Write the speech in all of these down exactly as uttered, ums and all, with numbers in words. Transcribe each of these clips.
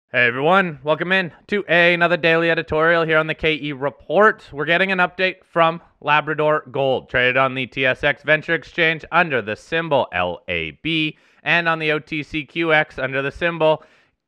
Hey everyone, welcome in to another daily editorial here on the K E Report. We're getting an update from Labrador Gold, traded on the T S X Venture Exchange under the symbol L A B and on the O T C Q X under the symbol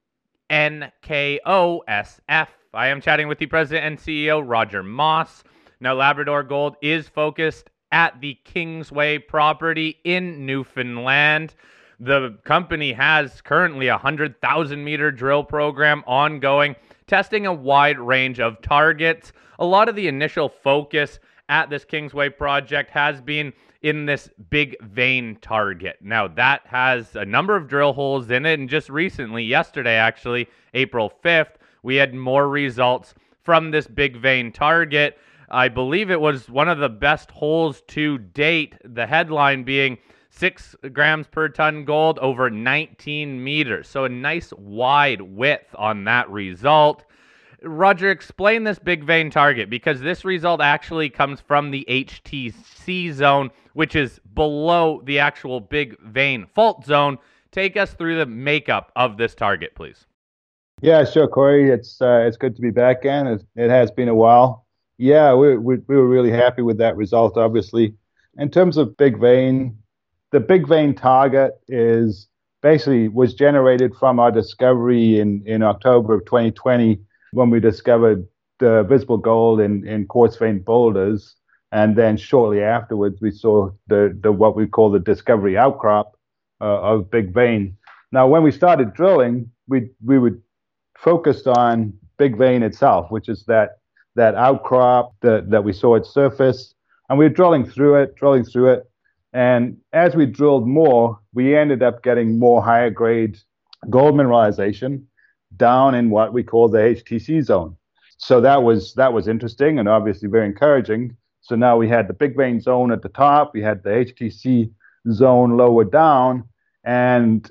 N K O S F. I am chatting with the president and C E O, Roger Moss. Now, Labrador Gold is focused at the Kingsway property in Newfoundland. The company has currently a one hundred thousand meter drill program ongoing, testing a wide range of targets. A lot of the initial focus at this Kingsway project has been in this big vein target. Now, that has a number of drill holes in it, and just recently, yesterday actually, April fifth, we had more results from this big vein target. I believe it was one of the best holes to date, the headline being six grams per ton gold over nineteen meters. So a nice wide width on that result. Roger, explain this big vein target, because this result actually comes from the H T C zone, which is below the actual big vein fault zone. Take us through the makeup of this target, please. Yeah, sure, Corey. It's uh, it's good to be back in. It, it has been a while. Yeah, we, we we were really happy with that result, obviously. In terms of big vein, the big vein target is basically was generated from our discovery in, in October of twenty twenty when we discovered the visible gold in, in quartz vein boulders. And then shortly afterwards, we saw the, the what we call the discovery outcrop uh, of big vein. Now, when we started drilling, we we would focused on big vein itself, which is that that outcrop that, that we saw at surface. And we were drilling through it, drilling through it. And as we drilled more, we ended up getting more higher grade gold mineralization down in what we call the H T C zone. So that was that was interesting and obviously very encouraging. So now we had the big vein zone at the top, we had the H T C zone lower down, and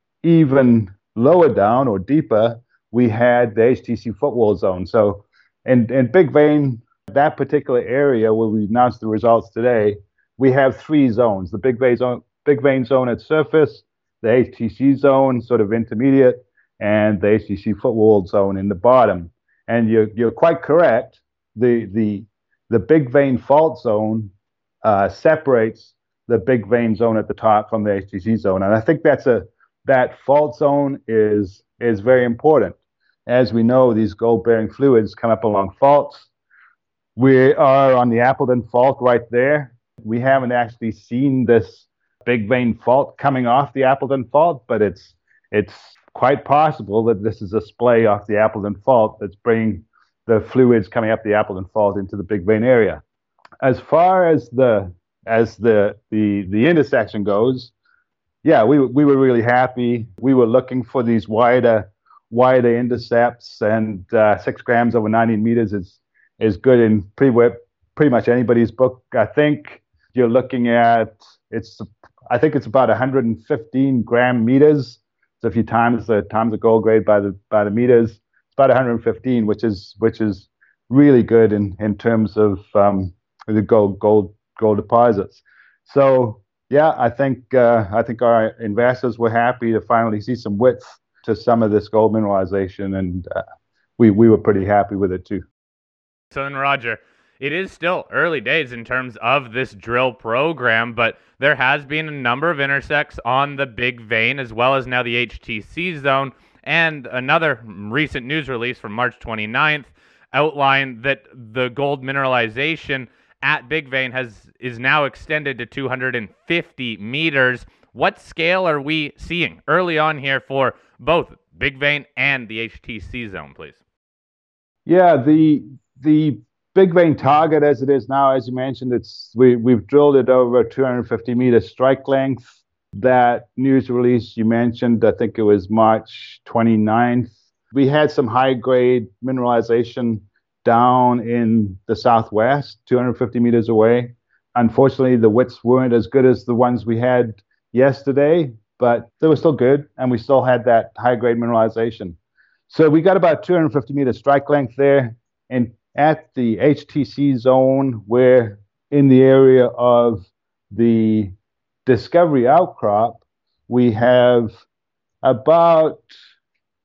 even lower down or deeper, we had the H T C footwall zone. So in, in Big Vein, that particular area where we announced the results today, we have three zones: the Big Vein zone, Big Vein zone at surface, the H T C zone, sort of intermediate, and the H T C footwall zone in the bottom. And you're you're quite correct. The the the Big Vein fault zone uh, separates the Big Vein zone at the top from the H T C zone, and I think that's a that fault zone is is very important. As we know, these gold-bearing fluids come up along faults. We are on the Appleton Fault right there. We haven't actually seen this big vein fault coming off the Appleton Fault, but it's it's quite possible that this is a splay off the Appleton Fault that's bringing the fluids coming up the Appleton Fault into the big vein area. As far as the as the the the intersection goes, yeah, we we were really happy. We were looking for these wider wider intercepts, and uh, six grams over nineteen meters is is good in pretty pretty much anybody's book. I think you're looking at it's I think it's about one hundred fifteen gram meters. So if you times the times the gold grade by the by the meters, it's about one hundred fifteen, which is which is really good in in terms of um, the gold gold gold deposits. So yeah, I think uh, I think our investors were happy to finally see some width to some of this gold mineralization, and uh, we we were pretty happy with it too. So then, Roger, it is still early days in terms of this drill program, but there has been a number of intersects on the big vein as well as now the H T C zone. And another recent news release from March twenty-ninth outlined that the gold mineralization at Big Vein has is now extended to two hundred fifty meters. What scale are we seeing early on here for both Big Vein and the H T C zone, please? Yeah, the the Big Vein target as it is now, as you mentioned, it's we we've drilled it over two hundred fifty meter strike length. That news release you mentioned, I think it was March twenty-ninth. We had some high grade mineralization down in the southwest, two hundred fifty meters away. Unfortunately, the widths weren't as good as the ones we had yesterday, but they were still good, and we still had that high grade mineralization. So we got about two hundred fifty meter strike length there. And at the H T C zone, we're in the area of the discovery outcrop, we have about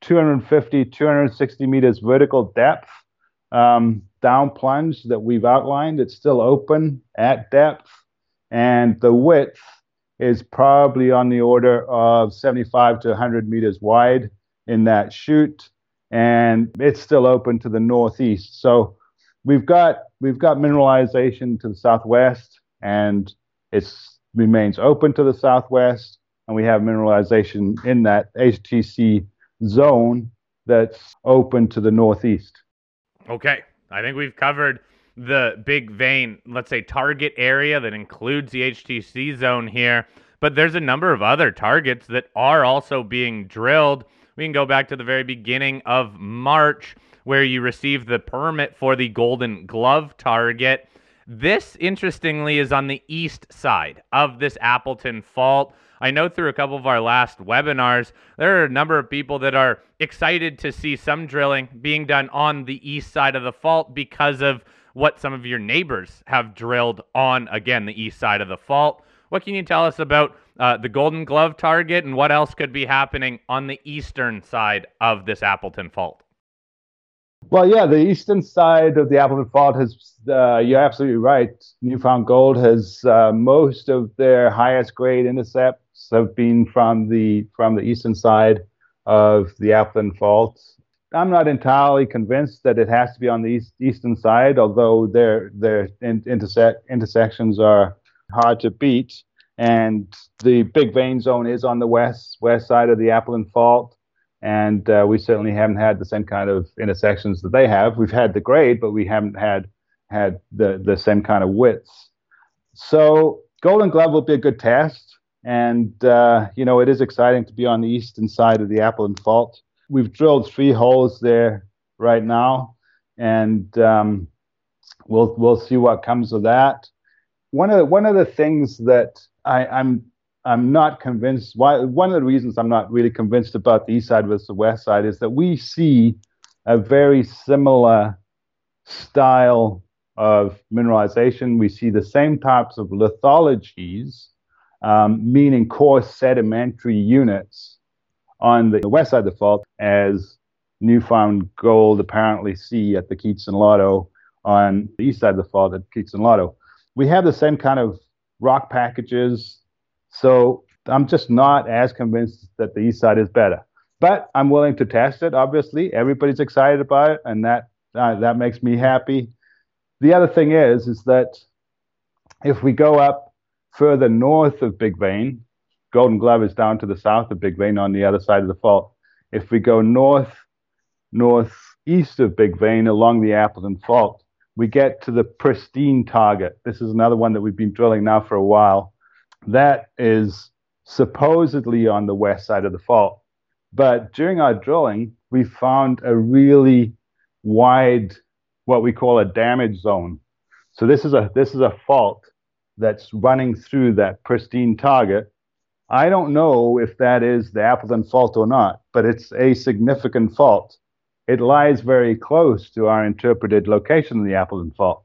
two hundred fifty, two hundred sixty meters vertical depth um, down plunge that we've outlined. It's still open at depth, and the width is probably on the order of seventy-five to one hundred meters wide in that chute, and it's still open to the northeast. So we've got we've got mineralization to the southwest, and it remains open to the southwest, and we have mineralization in that H T C zone that's open to the northeast. Okay, I think we've covered the big vein, let's say, target area that includes the H T C zone here, but there's a number of other targets that are also being drilled. We can go back to the very beginning of March, where you received the permit for the Golden Glove target. This, interestingly, is on the east side of this Appleton Fault. I know through a couple of our last webinars, there are a number of people that are excited to see some drilling being done on the east side of the fault because of what some of your neighbors have drilled on, again, the east side of the fault. What can you tell us about uh, the Golden Glove target and what else could be happening on the eastern side of this Appleton Fault? Well, yeah, the eastern side of the Appleton Fault has, uh, you're absolutely right. New Found Gold has uh, most of their highest grade intercepts have been from the from the eastern side of the Appleton Fault. I'm not entirely convinced that it has to be on the east, eastern side, although their their in, intersect, intersections are hard to beat. And the big vein zone is on the west west side of the Appleton Fault. And uh, we certainly haven't had the same kind of intersections that they have. We've had the grade, but we haven't had had the, the same kind of widths. So Golden Glove will be a good test. And, uh, you know, it is exciting to be on the eastern side of the Appleton Fault. We've drilled three holes there right now, and um, we'll we'll see what comes of that. One of the, one of the things that I, I'm I'm not convinced. Why? One of the reasons I'm not really convinced about the east side versus the west side is that we see a very similar style of mineralization. We see the same types of lithologies, um, meaning coarse sedimentary units, on the west side of the fault as New Found Gold apparently see at the Keats and Lotto on the east side of the fault at Keats and Lotto. We have the same kind of rock packages. So I'm just not as convinced that the east side is better. But I'm willing to test it, obviously. Everybody's excited about it, and that uh, that makes me happy. The other thing is, is that if we go up further north of Big Vein, Golden Glove is down to the south of Big Vein on the other side of the fault. If we go north, northeast of Big Vein along the Appleton Fault, we get to the pristine target. This is another one that we've been drilling now for a while. That is supposedly on the west side of the fault. But during our drilling, we found a really wide, what we call a damage zone. So this is a this is a fault that's running through that pristine target. I don't know if that is the Appleton Fault or not, but it's a significant fault. It lies very close to our interpreted location in the Appleton Fault.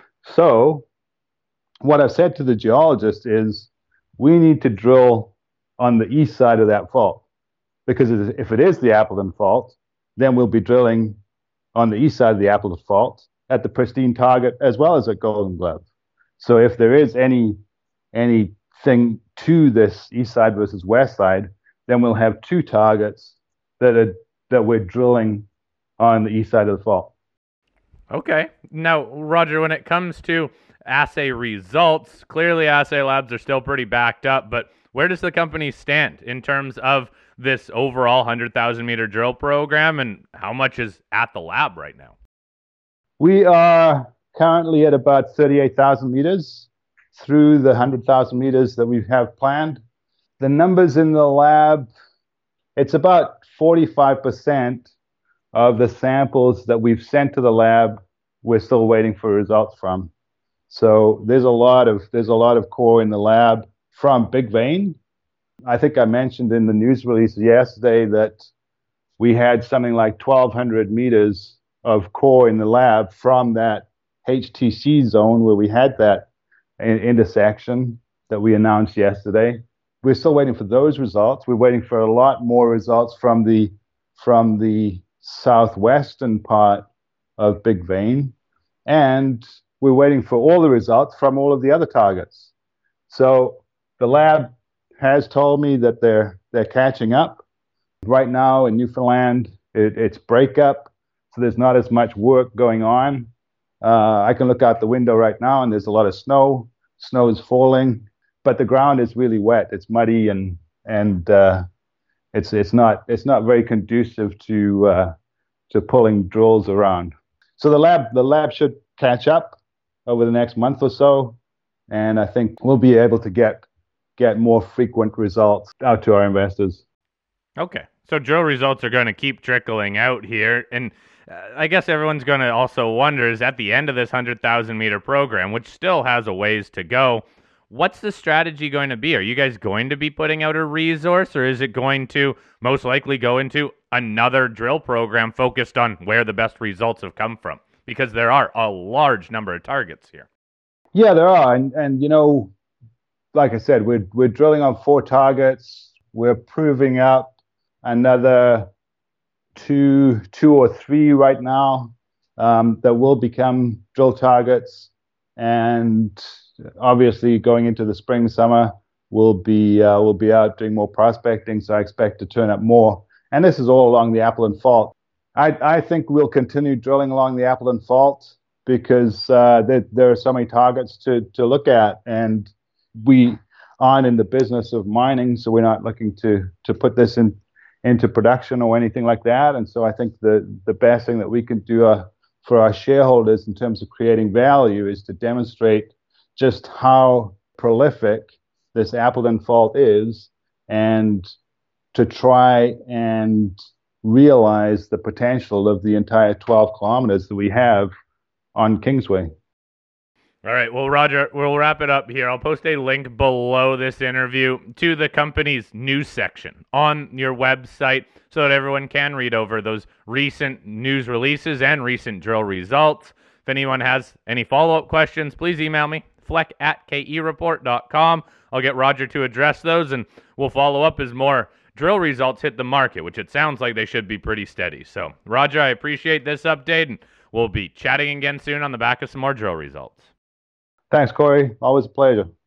So what I've said to the geologist is, we need to drill on the east side of that fault, because if it is the Appleton Fault, then we'll be drilling on the east side of the Appleton Fault at the pristine target as well as at Golden Glove. So if there is any anything to this east side versus west side, then we'll have two targets that are that we're drilling on the east side of the fault. Okay. Now, Roger, when it comes to assay results, clearly assay labs are still pretty backed up, but where does the company stand in terms of this overall one hundred thousand meter drill program, and how much is at the lab right now? We are currently at about thirty-eight thousand meters through the one hundred thousand meters that we have planned. The numbers in the lab, it's about forty-five percent of the samples that we've sent to the lab we're still waiting for results from. So there's a lot of there's a lot of core in the lab from Big Vein. I think I mentioned in the news release yesterday that we had something like twelve hundred meters of core in the lab from that H T C zone where we had that intersection that we announced yesterday. We're still waiting for those results. We're waiting for a lot more results from the from the southwestern part of Big Vein, and we're waiting for all the results from all of the other targets. So the lab has told me that they're they're catching up. Right now in Newfoundland, it, it's breakup, so there's not as much work going on. Uh, I can look out the window right now, and there's a lot of snow. Snow is falling, but the ground is really wet. It's muddy, and and uh, it's it's not it's not very conducive to uh, to pulling drills around. So the lab the lab should catch up over the next month or so, and I think we'll be able to get get more frequent results out to our investors. Okay, so drill results are going to keep trickling out here, and uh, I guess everyone's going to also wonder, is at the end of this one hundred thousand meter program, which still has a ways to go, what's the strategy going to be? Are you guys going to be putting out a resource, or is it going to most likely go into another drill program focused on where the best results have come from? Because there are a large number of targets here. Yeah, there are, and and you know, like I said, we're we're drilling on four targets. We're proving up another two, two or three right now um, that will become drill targets, and obviously going into the spring, summer, we'll be uh, we'll be out doing more prospecting. So I expect to turn up more, and this is all along the Appleton Fault. I I think we'll continue drilling along the Appleton Fault because uh, there there are so many targets to to look at, and we aren't in the business of mining, so we're not looking to to put this in into production or anything like that. And so I think the the best thing that we can do uh, for our shareholders in terms of creating value is to demonstrate just how prolific this Appleton Fault is, and to try and realize the potential of the entire twelve kilometers that we have on Kingsway. All right, well, Roger, we'll wrap it up here. I'll post a link below this interview to the company's news section on your website so that everyone can read over those recent news releases and recent drill results. If anyone has any follow-up questions, please email me, fleck at k e report dot com. I'll get Roger to address those, and we'll follow up as more drill results hit the market, which it sounds like they should be pretty steady. So, Roger, I appreciate this update, and we'll be chatting again soon on the back of some more drill results. Thanks, Corey. Always a pleasure.